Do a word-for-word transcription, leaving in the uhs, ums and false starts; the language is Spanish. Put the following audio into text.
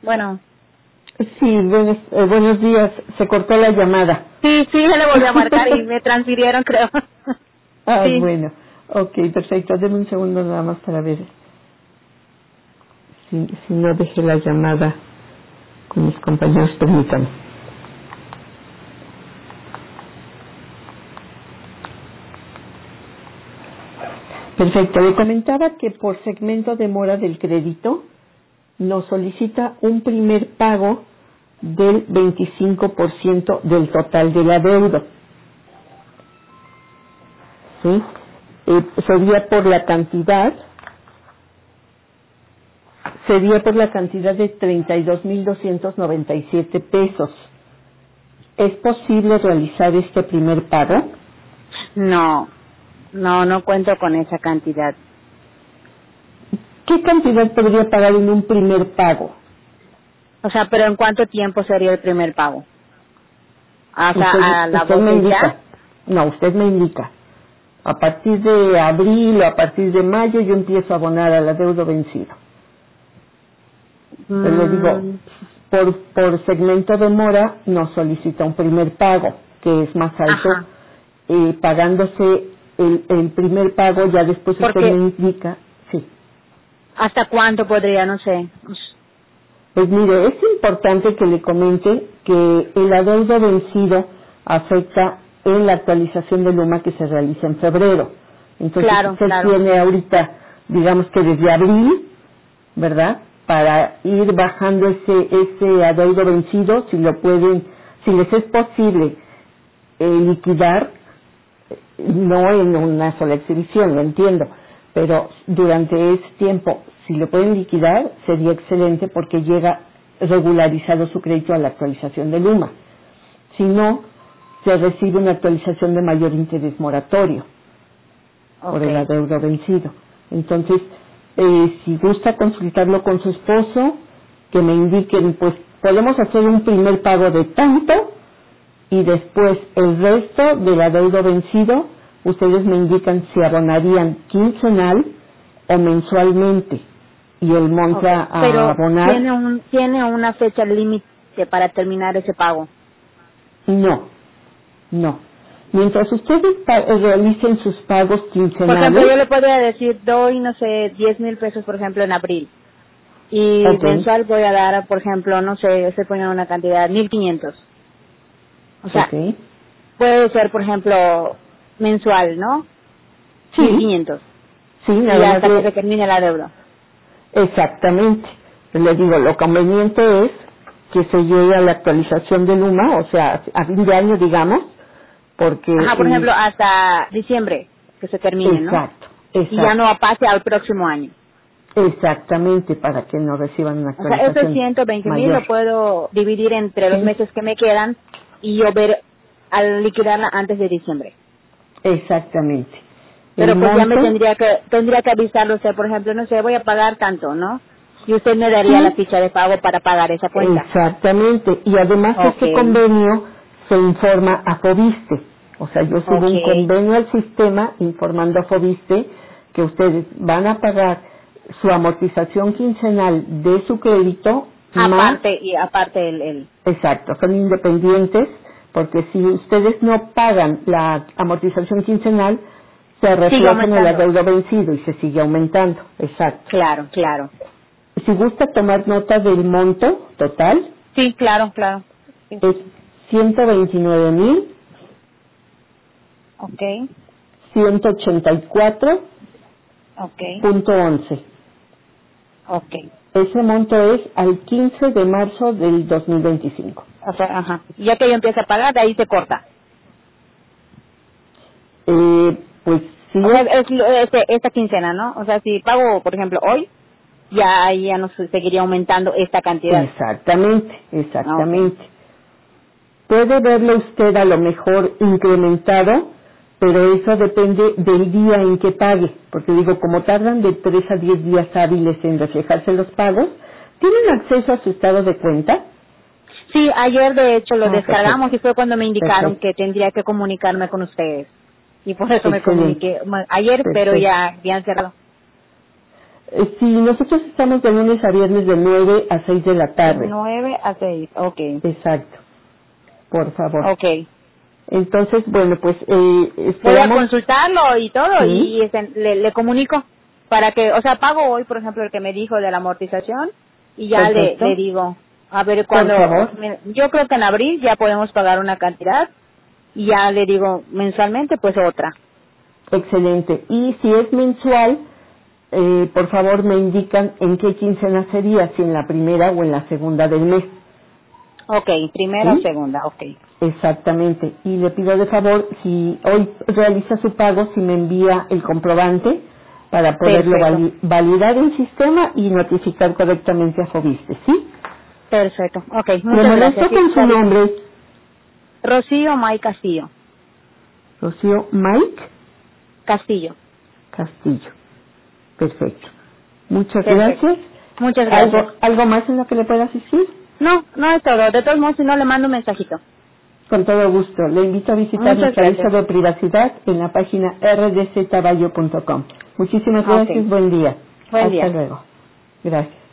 Bueno. Sí, buenos, eh, buenos días. Se cortó la llamada. Sí, sí, ya le volví a marcar y me transfirieron, creo. Ah, Sí. bueno. Ok, perfecto. Deme un segundo nada más para ver si, si no dejé la llamada con mis compañeros. Permítanme. Perfecto. Le comentaba que por segmento de mora del crédito nos solicita un primer pago del veinticinco por ciento del total del adeudo. ¿Sí? Eh, sería por la cantidad, sería por la cantidad de treinta y dos mil doscientos noventa y siete pesos. ¿Es posible realizar este primer pago? No, no, no cuento con esa cantidad. ¿Qué cantidad podría pagar en un primer pago? O sea, pero ¿en cuánto tiempo sería el primer pago? O sea, Usted, a la usted me voz indica. ya. No, usted me indica. A partir de abril o a partir de mayo yo empiezo a abonar al adeudo vencido. Pero le digo, Mm, por, por segmento de mora nos solicita un primer pago, que es más alto, ajá. eh, pagándose el, el primer pago, ya después usted Porque, me indica, sí. ¿hasta cuánto podría, no sé? Pues mire, es importante que le comente que el adeudo vencido afecta en la actualización de Luma que se realiza en febrero. Entonces Claro, usted claro. tiene ahorita, digamos que desde abril, ¿verdad? Para ir bajando ese ese adeudo vencido, si lo pueden, si les es posible eh, liquidar, no en una sola exhibición, lo entiendo, pero durante ese tiempo, si lo pueden liquidar, sería excelente porque llega regularizado su crédito a la actualización de Luma. Si no, se recibe una actualización de mayor interés moratorio por el Okay. adeudo vencido. Entonces, eh, si gusta consultarlo con su esposo, que me indiquen, pues podemos hacer un primer pago de tanto y después el resto del adeudo vencido, ustedes me indican si abonarían quincenal o mensualmente y el monto Okay. a, a Pero abonar, tiene un tiene una fecha límite para terminar ese pago. no, no. Mientras ustedes pa- realicen sus pagos Por ejemplo, yo quincenales, le podría decir, doy, no sé, diez mil pesos, por ejemplo, en abril. Y ok, mensual voy a dar, por ejemplo, no sé, se pone una cantidad, mil quinientos. O sea, ok, puede ser, por ejemplo, mensual, ¿no? Mil sí, quinientos. sí, Y nada más hasta que de, se termine la deuda. exactamente. Le digo, lo conveniente es que se llegue a la actualización de Luma, o sea, a fin de año, digamos, porque Ajá, por eh, ejemplo, hasta diciembre, que se termine, ¿no? exacto, Y ya exacto, no pase al próximo año. exactamente, para que no reciban una O sea, esos actualización ciento veinte mil mayor. lo puedo dividir entre los Sí, meses que me quedan y yo ver al liquidarla antes de diciembre. exactamente. El Pero pues ya me monto, tendría que tendría que avisarlo usted, por ejemplo, no sé, voy a pagar tanto, ¿no? Y usted me daría la sí, ficha de pago para pagar esa cuenta. exactamente. Y además ese Okay, convenio se informa a Fobiste. O sea, yo subo un okay. convenio al sistema informando a Fobiste que ustedes van a pagar su amortización quincenal de su crédito más, Aparte y aparte el, el exacto, son independientes, porque si ustedes no pagan la amortización quincenal, se sigue refleja en el aumentando. adeudo vencido y se sigue aumentando. Exacto. Claro, claro. Si gusta tomar nota del monto total, Sí, claro, claro. Sí. es ciento veintinueve mil Okay, ciento ochenta y cuatro okay, punto once. okay. Ese monto es al quince de marzo del dos mil veinticinco. O sea, ajá. Ya que yo empiezo a pagar, de ahí se corta. Eh, pues sí, O sea, es lo- este, esta quincena, ¿no? O sea, si pago, por ejemplo, hoy, ya ahí ya nos seguiría aumentando esta cantidad. exactamente, Ah, okay. exactamente. Puede verlo usted a lo mejor incrementado, pero eso depende del día en que pague, porque digo, como tardan de tres a diez días hábiles en reflejarse los pagos, ¿tienen acceso a su estado de cuenta? Sí, ayer de hecho lo Ah, perfecto, descargamos y fue cuando me indicaron perfecto, que tendría que comunicarme con ustedes. Y por eso me excelente, comuniqué ma- ayer, pero perfecto. ya habían cerrado. Eh, Sí, nosotros estamos de lunes a viernes de nueve a seis de la tarde. nueve a seis, ok. Exacto. Por favor. Ok. Entonces, bueno, pues eh, Voy a esperamos... consultarlo y todo Sí. y este, le, le comunico para que, o sea, pago hoy, por ejemplo, el que me dijo de la amortización y ya le, Perfecto. le digo, a ver, Por cuando, favor. yo creo que en abril ya podemos pagar una cantidad y ya le digo mensualmente pues otra. Excelente. Y si es mensual, eh, por favor me indican en qué quincena sería, si en la primera o en la segunda del mes. Ok, primera o ¿Sí? segunda, ok. Exactamente. Y le pido de favor, si hoy realiza su pago, si me envía el comprobante para poderlo Perfecto. vali- validar en sistema y notificar correctamente a Fobiste, ¿sí? Perfecto, ok, Me muchas molesto gracias. Sí, con su está bien. nombre, Rocío May Castillo. Rocío Mike Castillo. Castillo. Perfecto. Muchas Perfecto. gracias. Muchas gracias. ¿Algo, ¿Algo más en lo que le pueda asistir? No, no es todo. De todos modos, si no, le mando un mensajito. Con todo gusto. Le invito a visitar Muchas nuestra gracias. aviso de privacidad en la página r d z bayo punto com. Muchísimas Ah, gracias. ok. Buen día. Buen Hasta día. luego. Gracias.